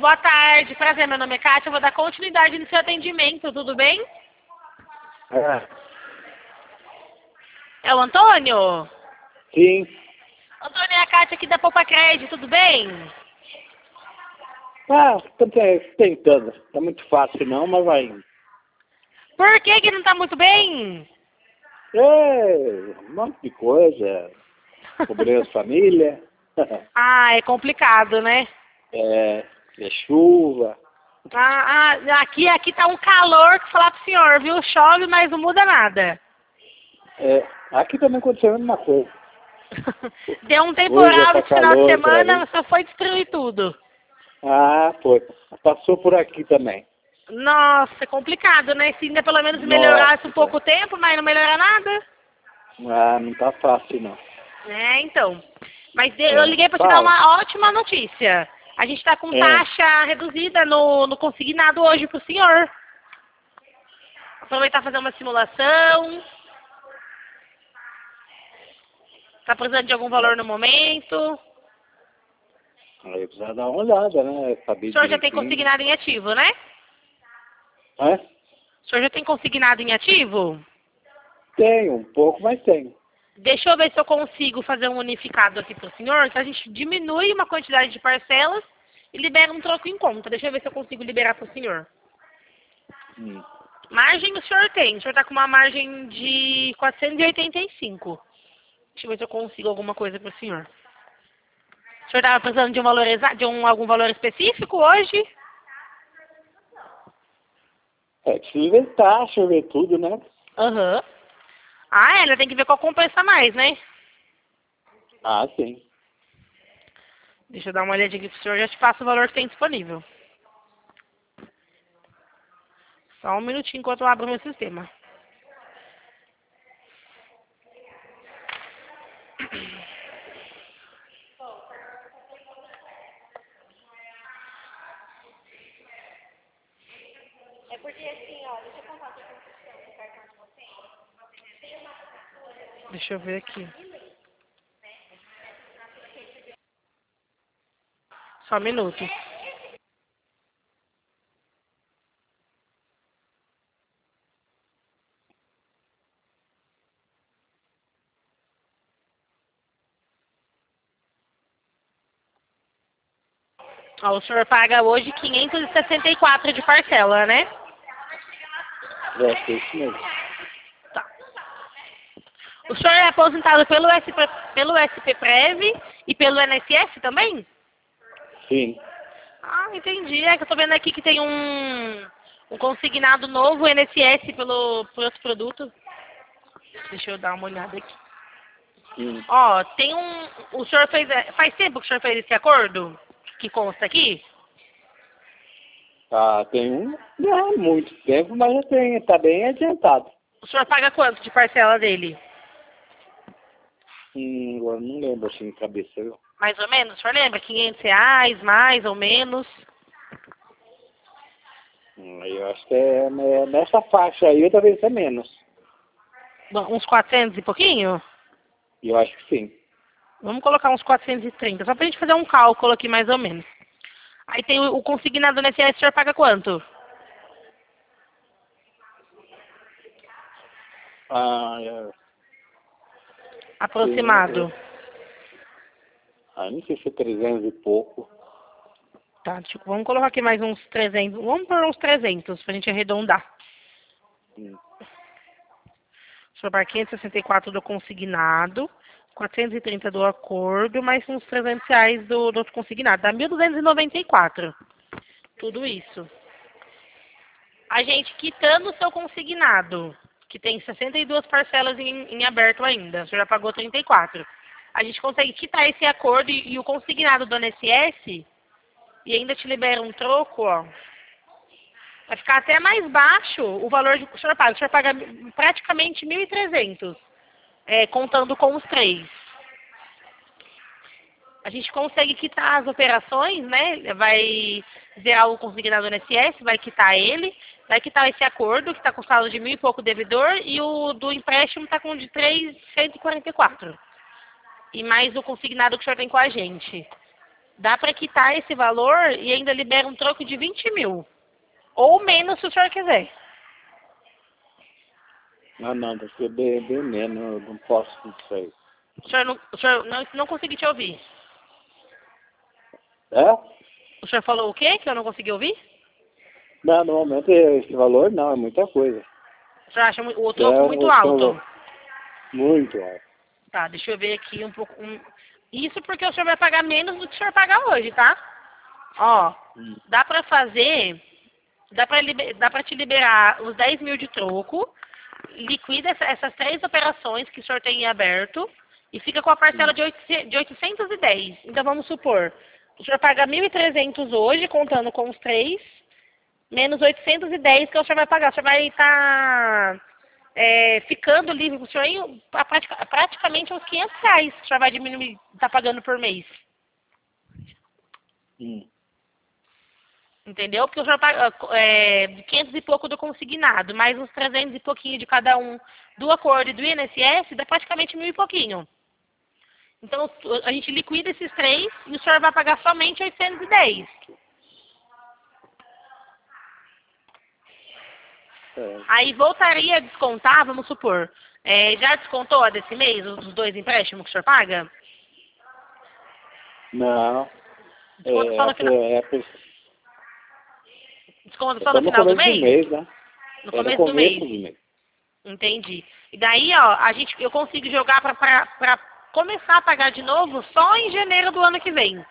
boa tarde, prazer, meu nome é Kátia, eu vou dar continuidade no seu atendimento, tudo bem? É, É o Antônio? sim. Antônio, é a Kátia aqui da Poupa Crédito, tudo bem? Ah, tô tentando. Tá muito fácil não, mas vai indo. Por que que não tá muito bem? É, um monte de coisa. Pobreza família. Ah, é complicado, né? É chuva. Aqui tá um calor que falar pro senhor, viu? Chove, mas não muda nada. É, aqui também aconteceu a mesma coisa. Deu um Hoje já temporal tá esse final de calor outra semana, vez. só foi destruir tudo. Ah, foi. Passou por aqui também. Nossa, é complicado, né? Se ainda pelo menos melhorasse Nossa, um cara. pouco o tempo, mas não melhora nada. Ah, não tá fácil não. É, então. Mas eu É, liguei para te dar fala. uma ótima notícia. A gente está com É, taxa reduzida no consignado hoje para o senhor. Aproveitar e fazer uma simulação. Está precisando de algum valor no momento. aí precisa dar uma olhada, né? O Saber senhor já tem direitinho. consignado em ativo, né? É? O senhor já tem consignado em ativo? Tenho, um pouco, mas tenho. Deixa eu ver se eu consigo fazer um unificado aqui para o senhor, que a gente diminui uma quantidade de parcelas e libera um troco em conta. Deixa eu ver se eu consigo liberar para o senhor. Hum. Margem o senhor tem. O senhor está com uma margem de 485. Deixa eu ver se eu consigo alguma coisa para o senhor. O senhor estava precisando de um valor algum valor específico hoje? É, precisa ver taxa, ver tudo, né? Aham. Ah, ela tem que ver qual compensa mais, né? Ah, sim. Deixa eu dar uma olhadinha aqui pro senhor, já te passo o valor que tem disponível. Só um minutinho enquanto eu abro meu sistema. Deixa eu ver aqui. Só um minuto. Ó, o senhor paga hoje 564 de parcela, né? É, é isso mesmo. Tá. O senhor é aposentado pelo SPPrev e pelo INSS também? Sim. Ah, entendi. É que eu tô vendo aqui que tem um consignado novo INSS por outro produto. Deixa eu dar uma olhada aqui. Hum. Ó, tem o senhor fez, faz tempo que o senhor fez esse acordo? Que consta aqui? Ah, tem um, não é muito tempo, mas já tem, tá bem adiantado. O senhor paga quanto de parcela dele? Agora não lembro assim de cabeça, viu? Mais ou menos? O senhor lembra? R$ 500, mais ou menos? Eu acho que é nessa faixa aí, talvez é menos. Bom, uns 400 e pouquinho? Eu acho que sim. Vamos colocar uns 430, só pra gente fazer um cálculo aqui mais ou menos. Aí tem o consignado no INSS, o senhor paga quanto? Ah, Aproximado. não sei se é 300 e pouco. Tá, tipo, vamos colocar aqui mais uns 300. Vamos por uns 300 pra gente arredondar. Hum. O senhor paga 564 do consignado, 430 do acordo, mais uns R$ 300 do outro consignado. Dá 1.294. Tudo isso. A gente quitando o seu consignado, que tem 62 parcelas em aberto ainda, o senhor já pagou 34. A gente consegue quitar esse acordo e o consignado do INSS e ainda te libera um troco, ó. Vai ficar até mais baixo o valor que o senhor paga. O senhor paga praticamente 1.300, contando com os três. A gente consegue quitar as operações, né? Vai zerar o consignado no INSS, vai quitar ele, vai quitar esse acordo que está com saldo de 1.000 e pouco devedor e o do empréstimo está com de 3.144. E mais o consignado que o senhor tem com a gente. Dá para quitar esse valor e ainda libera um troco de 20 mil. Ou menos, se o senhor quiser. Ah, não, deve ser bem menos, eu não posso isso aí. O senhor não consegui te ouvir. É? O senhor falou o quê? Que eu não consegui ouvir? Não, normalmente esse valor não, é muita coisa. O senhor acha o troco muito alto? Muito alto. Tá, deixa eu ver aqui um pouco. Isso porque o senhor vai pagar menos do que o senhor paga hoje, tá? Ó, dá pra fazer. Dá pra te liberar os 10 mil de troco. Liquida essas 3 operações que o senhor tem em aberto. E fica com a parcela de 810. Então vamos supor. O senhor paga 1.300 hoje, contando com os 3. Menos 810 que o senhor vai pagar. O senhor vai estar ficando livre com o senhor em praticamente uns 500 reais. O senhor vai diminuir, tá pagando por mês. Entendeu? Porque o senhor paga 500 e pouco do consignado, mais uns 300 e pouquinho de cada um do acordo e do INSS, dá praticamente 1.000 e pouquinho. Então, a gente liquida esses 3 e o senhor vai pagar somente 810. Aí voltaria a descontar, vamos supor. Já descontou a desse mês, os 2 empréstimos que o senhor paga? Não. Desconta só no final. Desconta só no final do mês? Mês, né? No começo do mês. Entendi. E daí, ó, eu consigo jogar pra começar a pagar de novo só em janeiro do ano que vem.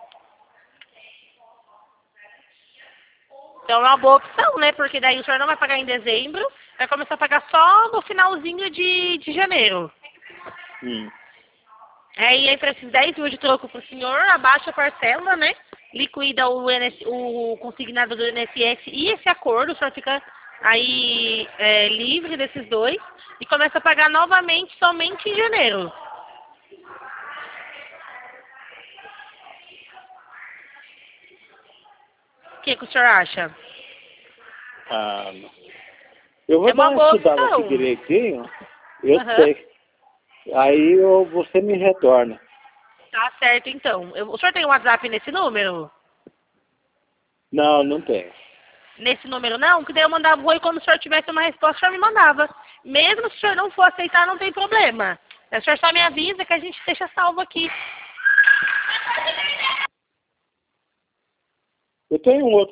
Então é uma boa opção, né? Porque daí o senhor não vai pagar em dezembro, vai começar a pagar só no finalzinho de janeiro. Aí entra esses 10 mil de troco pro senhor, abaixa a parcela, né? Liquida o consignado do INSS e esse acordo, o senhor fica aí livre desses 2 e começa a pagar novamente somente em janeiro. O que o senhor acha? Ah, não. Eu vou dar uma estudada aqui direitinho, eu sei. Aí você me retorna. Tá certo, então. O senhor tem um WhatsApp nesse número? Não, não tem. Nesse número não? Que daí eu mandava oi quando o senhor tivesse uma resposta, o senhor me mandava. Mesmo se o senhor não for aceitar, não tem problema. O senhor só me avisa que a gente deixa salvo aqui. Eu tenho um outro